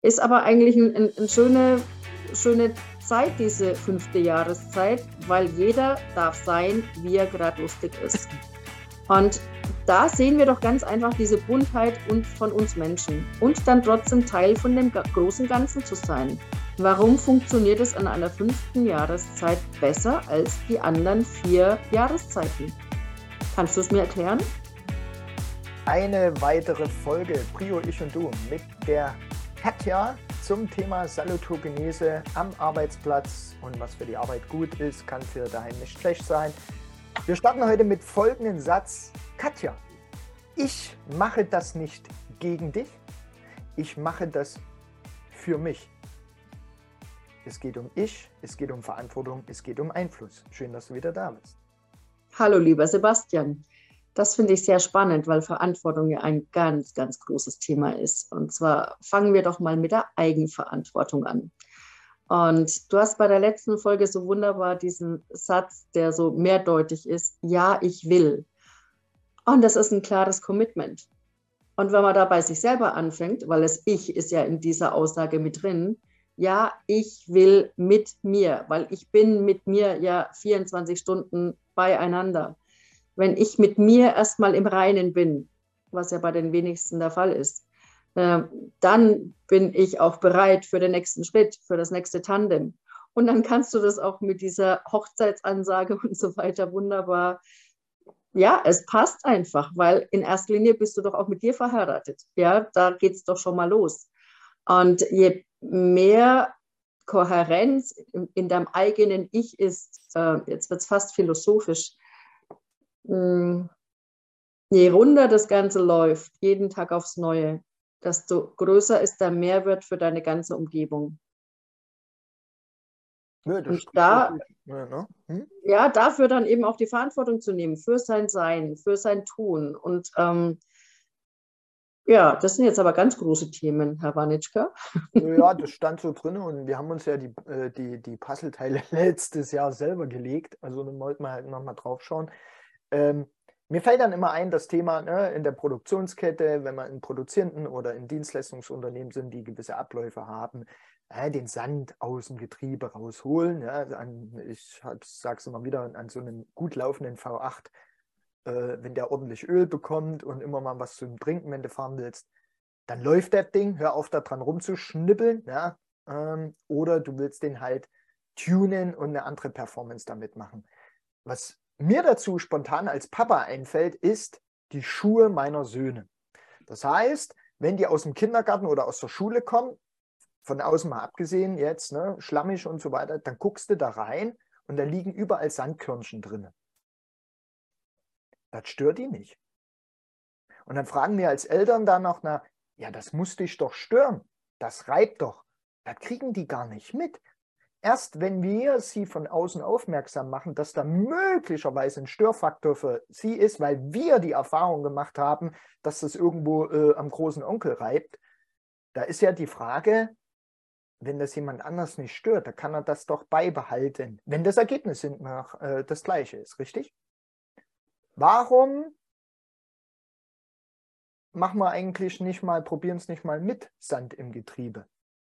Ist aber eigentlich eine schöne Zeit, diese 5. Jahreszeit, weil jeder darf sein, wie er gerade lustig ist. Und da sehen wir doch ganz einfach diese Buntheit von uns Menschen und dann trotzdem Teil von dem großen Ganzen zu sein. Warum funktioniert es an einer 5. Jahreszeit besser als die anderen 4 Jahreszeiten? Kannst du es mir erklären? Eine weitere Folge Prio, ich und du mit der Katja zum Thema Salutogenese am Arbeitsplatz und was für die Arbeit gut ist, kann für daheim nicht schlecht sein. Wir starten heute mit folgendem Satz. Katja, ich mache das nicht gegen dich, ich mache das für mich. Es geht um ich, es geht um Verantwortung, es geht um Einfluss. Schön, dass du wieder da bist. Hallo, lieber Sebastian. Das finde ich sehr spannend, weil Verantwortung ja ein ganz, ganz großes Thema ist. Und zwar fangen wir doch mal mit der Eigenverantwortung an. Und du hast bei der letzten Folge so wunderbar diesen Satz, der so mehrdeutig ist, ja, ich will. Und das ist ein klares Commitment. Und wenn man da bei sich selber anfängt, weil das Ich ist ja in dieser Aussage mit drin, ja, ich will mit mir, weil ich bin mit mir ja 24 Stunden beieinander. Wenn ich mit mir erstmal im Reinen bin, was ja bei den wenigsten der Fall ist, dann bin ich auch bereit für den nächsten Schritt, für das nächste Tandem. Und dann kannst du das auch mit dieser Hochzeitsansage und so weiter wunderbar, ja, es passt einfach, weil in erster Linie bist du doch auch mit dir verheiratet. Ja, da geht es doch schon mal los. Und je mehr Kohärenz in deinem eigenen Ich ist, jetzt wird es fast philosophisch, je runder das Ganze läuft, jeden Tag aufs Neue, desto größer ist der Mehrwert für deine ganze Umgebung. Ja, und dafür dann eben auch die Verantwortung zu nehmen, für sein Sein, für sein Tun. Und ja, das sind jetzt aber ganz große Themen, Herr Wanitschka. Ja, das stand so drin und wir haben uns ja die Puzzleteile letztes Jahr selber gelegt. Also dann wollten wir halt nochmal drauf schauen. Mir fällt dann immer ein, das Thema, ne, in der Produktionskette, wenn wir in produzierenden oder in Dienstleistungsunternehmen sind, die gewisse Abläufe haben, den Sand aus dem Getriebe rausholen. Ja, ich sage es immer wieder, an so einem gut laufenden V8, wenn der ordentlich Öl bekommt und immer mal was zum Trinken, wenn du fahren willst, dann läuft das Ding, hör auf da dran rumzuschnippeln, ja, oder du willst den halt tunen und eine andere Performance damit machen. Was mir dazu spontan als Papa einfällt, ist die Schuhe meiner Söhne. Das heißt, wenn die aus dem Kindergarten oder aus der Schule kommen, von außen mal abgesehen jetzt, ne, schlammig und so weiter, dann guckst du da rein und da liegen überall Sandkörnchen drin. Das stört die nicht. Und dann fragen wir als Eltern dann noch, ja, das muss dich doch stören, das reibt doch. Das kriegen die gar nicht mit. Erst wenn wir sie von außen aufmerksam machen, dass da möglicherweise ein Störfaktor für sie ist, weil wir die Erfahrung gemacht haben, dass das irgendwo am großen Onkel reibt, da ist ja die Frage, wenn das jemand anders nicht stört, dann kann er das doch beibehalten, wenn das Ergebnis hintenach das gleiche ist, richtig? Warum machen wir eigentlich nicht mal, probieren es nicht mal mit Sand im Getriebe?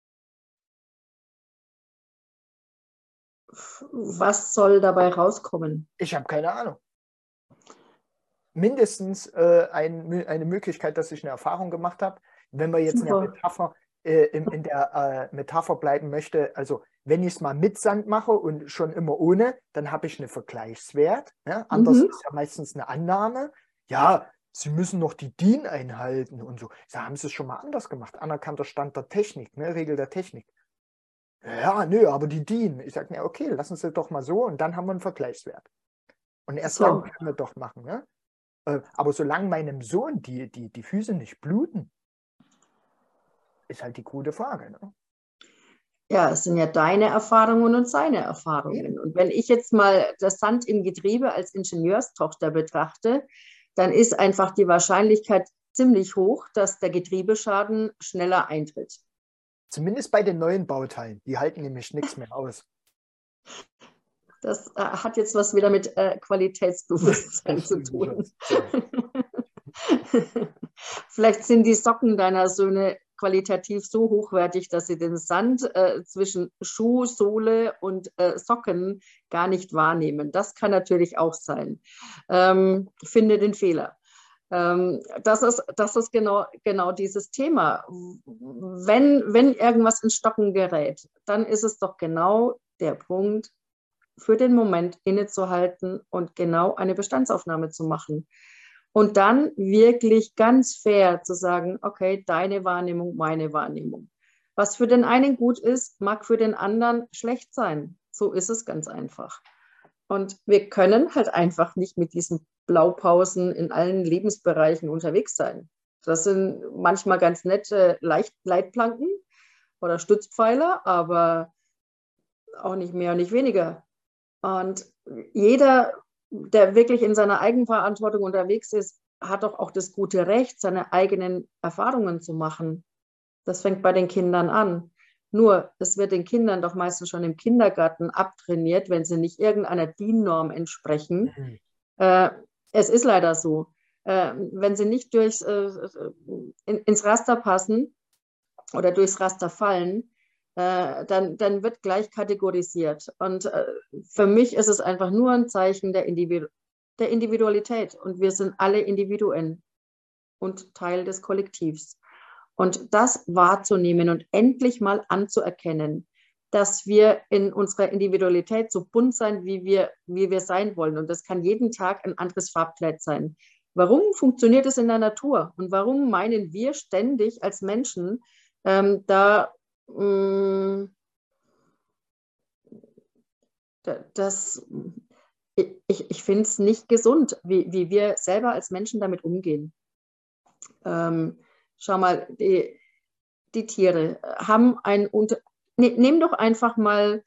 Was soll dabei rauskommen? Ich habe keine Ahnung. Mindestens eine Möglichkeit, dass ich eine Erfahrung gemacht habe. Wenn wir jetzt in der Metapher, in der Metapher bleiben möchte, also wenn ich es mal mit Sand mache und schon immer ohne, dann habe ich einen Vergleichswert. Ja? Anders ist ja meistens eine Annahme. Ja, Sie müssen noch die DIN einhalten und so. Da haben Sie es schon mal anders gemacht. Anerkannter Stand der Technik, ne? Regel der Technik. Ja, nö, aber die DIN. Ich sage, ja, okay, lassen Sie doch mal so und dann haben wir einen Vergleichswert. Und erst dann können wir doch machen. Ne? Aber solange meinem Sohn die Füße nicht bluten, ist halt die gute Frage. Ne? Ja, es sind ja deine Erfahrungen und seine Erfahrungen. Und wenn ich jetzt mal das Sand im Getriebe als Ingenieurstochter betrachte, dann ist einfach die Wahrscheinlichkeit ziemlich hoch, dass der Getriebeschaden schneller eintritt. Zumindest bei den neuen Bauteilen. Die halten nämlich nichts mehr aus. Das hat jetzt was wieder mit Qualitätsbewusstsein zu tun. Vielleicht sind die Socken deiner Söhne qualitativ so hochwertig, dass sie den Sand zwischen Schuh, Sohle und Socken gar nicht wahrnehmen. Das kann natürlich auch sein. Finde den Fehler. Das ist genau dieses Thema. Wenn irgendwas ins Stocken gerät, dann ist es doch genau der Punkt, für den Moment innezuhalten und genau eine Bestandsaufnahme zu machen. Und dann wirklich ganz fair zu sagen, okay, deine Wahrnehmung, meine Wahrnehmung. Was für den einen gut ist, mag für den anderen schlecht sein. So ist es ganz einfach. Und wir können halt einfach nicht mit diesen Blaupausen in allen Lebensbereichen unterwegs sein. Das sind manchmal ganz nette Leitplanken oder Stützpfeiler, aber auch nicht mehr und nicht weniger. Und jeder, der wirklich in seiner Eigenverantwortung unterwegs ist, hat doch auch das gute Recht, seine eigenen Erfahrungen zu machen. Das fängt bei den Kindern an. Nur, es wird den Kindern doch meistens schon im Kindergarten abtrainiert, wenn sie nicht irgendeiner DIN-Norm entsprechen. Mhm. Es ist leider so. Wenn sie nicht ins Raster passen oder durchs Raster fallen, dann wird gleich kategorisiert. Und für mich ist es einfach nur ein Zeichen der Individualität. Und wir sind alle Individuen und Teil des Kollektivs. Und das wahrzunehmen und endlich mal anzuerkennen, dass wir in unserer Individualität so bunt sein, wie wir sein wollen. Und das kann jeden Tag ein anderes Farbkleid sein. Warum funktioniert es in der Natur? Und warum meinen wir ständig als Menschen, ich finde es nicht gesund, wie wir selber als Menschen damit umgehen. Schau mal, die Tiere haben nehm doch einfach mal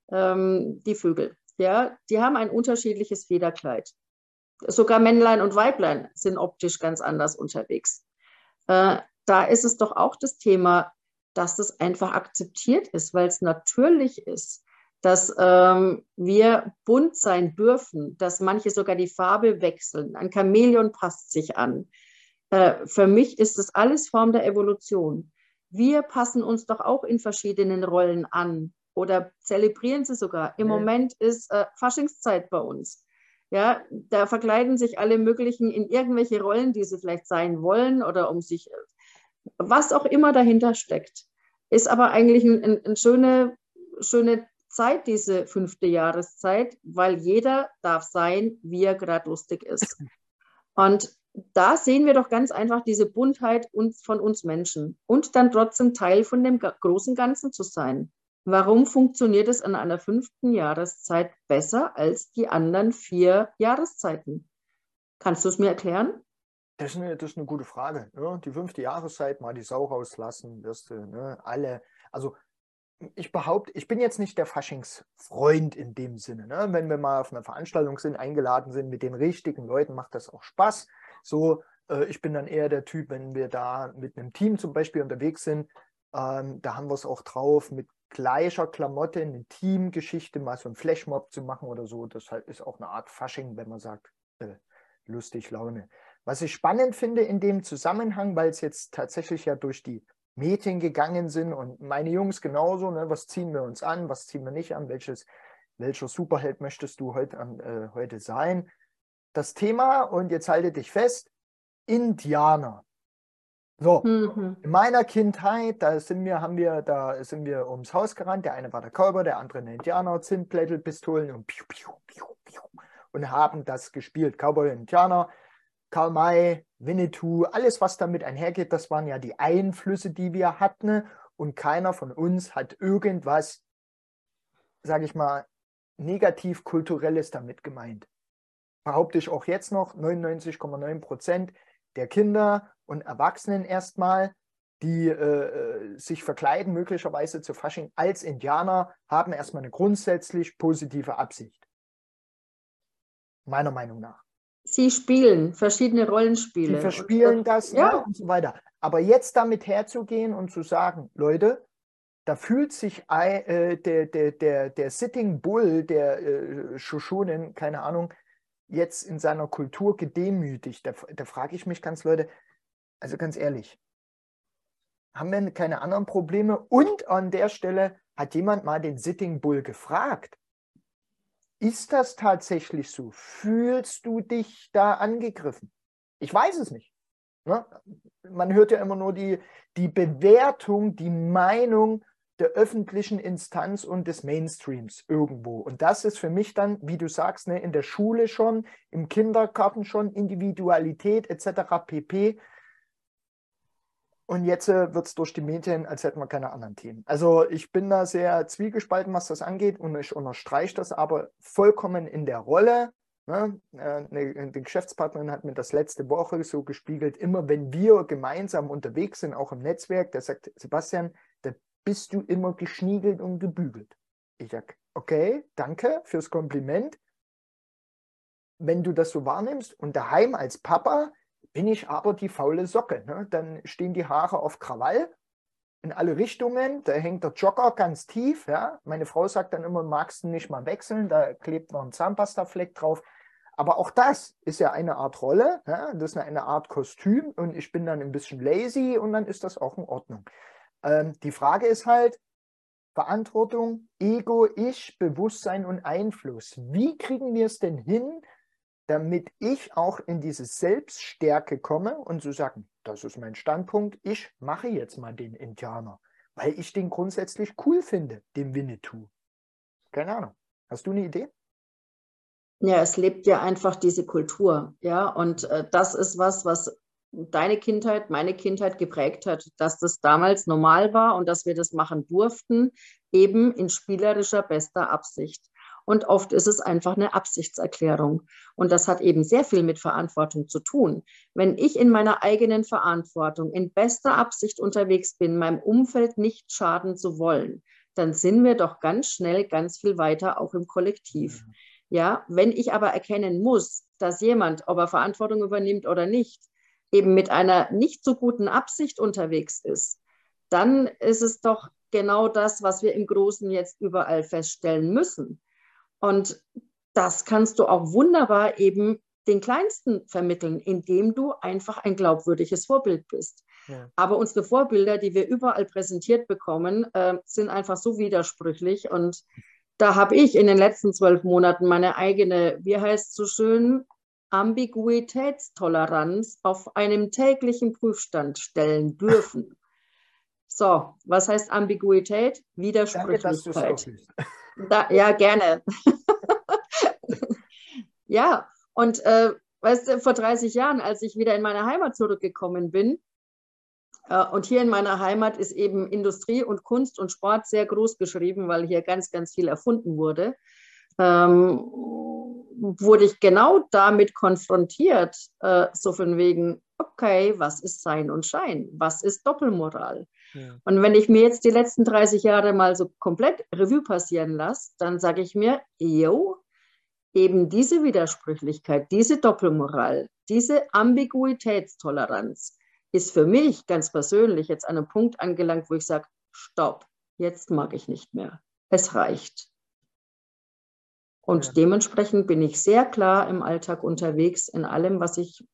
die Vögel. Ja? Die haben ein unterschiedliches Federkleid. Sogar Männlein und Weiblein sind optisch ganz anders unterwegs. Da ist es doch auch das Thema, dass das einfach akzeptiert ist, weil es natürlich ist, dass wir bunt sein dürfen, dass manche sogar die Farbe wechseln. Ein Chamäleon passt sich an. Für mich ist das alles Form der Evolution. Wir passen uns doch auch in verschiedenen Rollen an oder zelebrieren sie sogar. Im Moment ist Faschingszeit bei uns. Ja, da verkleiden sich alle möglichen in irgendwelche Rollen, die sie vielleicht sein wollen oder um sich, was auch immer dahinter steckt. Ist aber eigentlich eine schöne Zeit, diese 5. Jahreszeit, weil jeder darf sein, wie er gerade lustig ist. Und da sehen wir doch ganz einfach diese Buntheit von uns Menschen und dann trotzdem Teil von dem großen Ganzen zu sein. Warum funktioniert es an einer 5. Jahreszeit besser als die anderen 4 Jahreszeiten? Kannst du es mir erklären? Das ist eine gute Frage. Ne? Die 5. Jahreszeit, mal die Sau rauslassen, wirst du, ne? Alle. Also ich behaupte, ich bin jetzt nicht der Faschingsfreund in dem Sinne. Ne? Wenn wir mal auf einer Veranstaltung sind, eingeladen sind mit den richtigen Leuten, macht das auch Spaß. So, ich bin dann eher der Typ, wenn wir da mit einem Team zum Beispiel unterwegs sind, da haben wir es auch drauf, mit gleicher Klamotte eine Teamgeschichte, mal so ein Flashmob zu machen oder so. Das ist auch eine Art Fasching, wenn man sagt, lustig, Laune. Was ich spannend finde in dem Zusammenhang, weil es jetzt tatsächlich ja durch die Medien gegangen sind und meine Jungs genauso, ne, was ziehen wir uns an, was ziehen wir nicht an, welcher Superheld möchtest du heute sein? Das Thema, und jetzt halte dich fest, Indianer. So, in meiner Kindheit, da sind wir ums Haus gerannt, der eine war der Cowboy, der andere der Indianer, Zündblättel, Pistolen und piu, piu, piu, piu, und haben das gespielt. Cowboy, Indianer, Karl May, Winnetou, alles, was damit einhergeht, das waren ja die Einflüsse, die wir hatten, und keiner von uns hat irgendwas, sage ich mal, negativ Kulturelles damit gemeint. Behaupte ich auch jetzt noch, 99,9% der Kinder und Erwachsenen erstmal, die sich verkleiden, möglicherweise zu Fasching als Indianer, haben erstmal eine grundsätzlich positive Absicht. Meiner Meinung nach. Sie spielen verschiedene Rollenspiele. Sie verspielen das, ja, ne, und so weiter. Aber jetzt damit herzugehen und zu sagen, Leute, da fühlt sich der Sitting Bull, der Shoshonen, keine Ahnung, jetzt in seiner Kultur gedemütigt. Da frage ich mich ganz, Leute, also ganz ehrlich, haben wir keine anderen Probleme. Und an der Stelle hat jemand mal den Sitting Bull gefragt, ist das tatsächlich so? Fühlst du dich da angegriffen? Ich weiß es nicht. Ne? Man hört ja immer nur die Bewertung, die Meinung der öffentlichen Instanz und des Mainstreams irgendwo. Und das ist für mich dann, wie du sagst, ne, in der Schule schon, im Kindergarten schon, Individualität etc. pp. Und jetzt wird es durch die Medien, als hätten wir keine anderen Themen. Also ich bin da sehr zwiegespalten, was das angeht, und ich unterstreiche das aber vollkommen in der Rolle. Ne? Die Geschäftspartnerin hat mir das letzte Woche so gespiegelt, immer wenn wir gemeinsam unterwegs sind, auch im Netzwerk, der sagt, Sebastian, da bist du immer geschniegelt und gebügelt. Ich sage, okay, danke fürs Kompliment. Wenn du das so wahrnimmst, und daheim als Papa bin ich aber die faule Socke. Ne? Dann stehen die Haare auf Krawall in alle Richtungen, da hängt der Jogger ganz tief. Ja? Meine Frau sagt dann immer, magst du nicht mal wechseln, da klebt noch ein Zahnpastafleck drauf. Aber auch das ist ja eine Art Rolle, ja? Das ist eine Art Kostüm, und ich bin dann ein bisschen lazy, und dann ist das auch in Ordnung. Die Frage ist halt, Verantwortung, Ego, Ich, Bewusstsein und Einfluss. Wie kriegen wir es denn hin, damit ich auch in diese Selbststärke komme und so sagen, das ist mein Standpunkt, ich mache jetzt mal den Indianer, weil ich den grundsätzlich cool finde, den Winnetou. Keine Ahnung. Hast du eine Idee? Ja, es lebt ja einfach diese Kultur, ja, und das ist was deine Kindheit, meine Kindheit geprägt hat, dass das damals normal war und dass wir das machen durften, eben in spielerischer, bester Absicht. Und oft ist es einfach eine Absichtserklärung. Und das hat eben sehr viel mit Verantwortung zu tun. Wenn ich in meiner eigenen Verantwortung in bester Absicht unterwegs bin, meinem Umfeld nicht schaden zu wollen, dann sind wir doch ganz schnell ganz viel weiter auch im Kollektiv. Ja, wenn ich aber erkennen muss, dass jemand, ob er Verantwortung übernimmt oder nicht, eben mit einer nicht so guten Absicht unterwegs ist, dann ist es doch genau das, was wir im Großen jetzt überall feststellen müssen. Und das kannst du auch wunderbar eben den Kleinsten vermitteln, indem du einfach ein glaubwürdiges Vorbild bist. Ja. Aber unsere Vorbilder, die wir überall präsentiert bekommen, sind einfach so widersprüchlich. Und da habe ich in den letzten 12 Monaten meine eigene, wie heißt es so schön, Ambiguitätstoleranz auf einem täglichen Prüfstand stellen dürfen. So, was heißt Ambiguität? Widersprüchlichkeit. Danke, dass du es ja, gerne. Ja, und weißt du, vor 30 Jahren, als ich wieder in meine Heimat zurückgekommen bin, und hier in meiner Heimat ist eben Industrie und Kunst und Sport sehr groß geschrieben, weil hier ganz, ganz viel erfunden wurde, wurde ich genau damit konfrontiert, so von wegen, okay, was ist Sein und Schein? Was ist Doppelmoral? Ja. Und wenn ich mir jetzt die letzten 30 Jahre mal so komplett Revue passieren lasse, dann sage ich mir, jo, eben diese Widersprüchlichkeit, diese Doppelmoral, diese Ambiguitätstoleranz ist für mich ganz persönlich jetzt an einem Punkt angelangt, wo ich sage, stopp, jetzt mag ich nicht mehr. Es reicht. Und ja, dementsprechend bin ich sehr klar im Alltag unterwegs, in allem, was ich,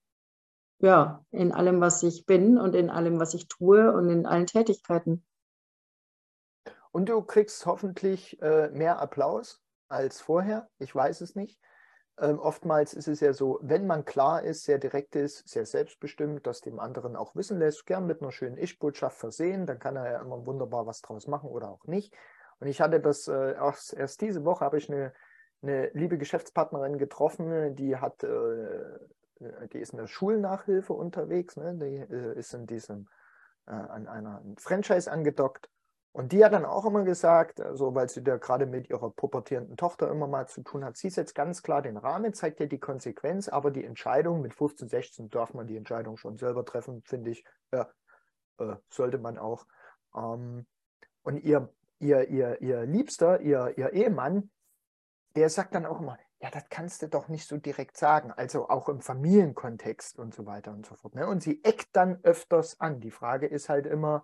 in allem, was ich bin und in allem, was ich tue und in allen Tätigkeiten. Und du kriegst hoffentlich mehr Applaus als vorher. Ich weiß es nicht. Oftmals ist es ja so, wenn man klar ist, sehr direkt ist, sehr selbstbestimmt, das dem anderen auch wissen lässt, gern mit einer schönen Ich-Botschaft versehen, dann kann er ja immer wunderbar was draus machen oder auch nicht. Und ich hatte das erst diese Woche, habe ich eine liebe Geschäftspartnerin getroffen, die ist in der Schulnachhilfe unterwegs, ne? Die ist in an einer Franchise angedockt. Und die hat dann auch immer gesagt, also weil sie da gerade mit ihrer pubertierenden Tochter immer mal zu tun hat, sie setzt ganz klar den Rahmen, zeigt ihr die Konsequenz, aber die Entscheidung mit 15, 16 darf man die Entscheidung schon selber treffen, finde ich, ja, sollte man auch. Und ihr Liebster, ihr Ehemann, der sagt dann auch immer, ja, das kannst du doch nicht so direkt sagen, also auch im Familienkontext und so weiter und so fort. Ne? Und sie eckt dann öfters an. Die Frage ist halt immer,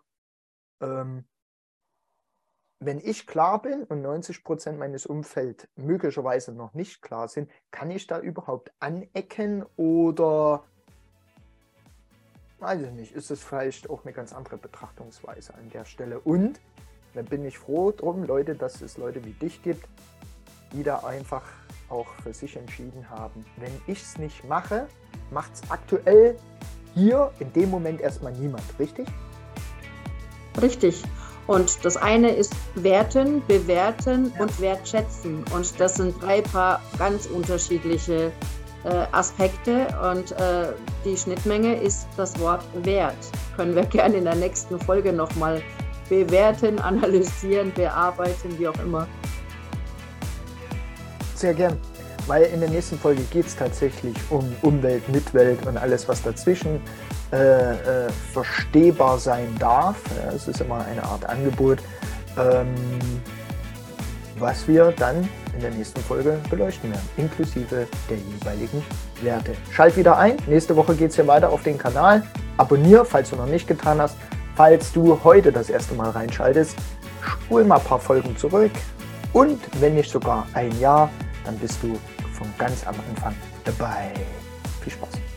wenn ich klar bin und 90% meines Umfelds möglicherweise noch nicht klar sind, kann ich da überhaupt anecken oder weiß ich nicht, ist es vielleicht auch eine ganz andere Betrachtungsweise an der Stelle. Und da bin ich froh drum, Leute, dass es Leute wie dich gibt, die da einfach auch für sich entschieden haben, wenn ich es nicht mache, macht es aktuell hier in dem Moment erstmal niemand, richtig? Richtig. Und das eine ist werten, bewerten und wertschätzen. Und das sind 3 Paar ganz unterschiedliche Aspekte. Und die Schnittmenge ist das Wort Wert. Können wir gerne in der nächsten Folge nochmal bewerten, analysieren, bearbeiten, wie auch immer. Sehr gern, weil in der nächsten Folge geht es tatsächlich um Umwelt, Mitwelt und alles, was dazwischen verstehbar sein darf. Es ist immer eine Art Angebot, was wir dann in der nächsten Folge beleuchten werden, inklusive der jeweiligen Werte. Schalt wieder ein, nächste Woche geht es hier weiter auf den Kanal. Abonniere, falls du noch nicht getan hast. Falls du heute das erste Mal reinschaltest, spul mal ein paar Folgen zurück. Und wenn nicht sogar ein Jahr, dann bist du von ganz am Anfang dabei. Viel Spaß!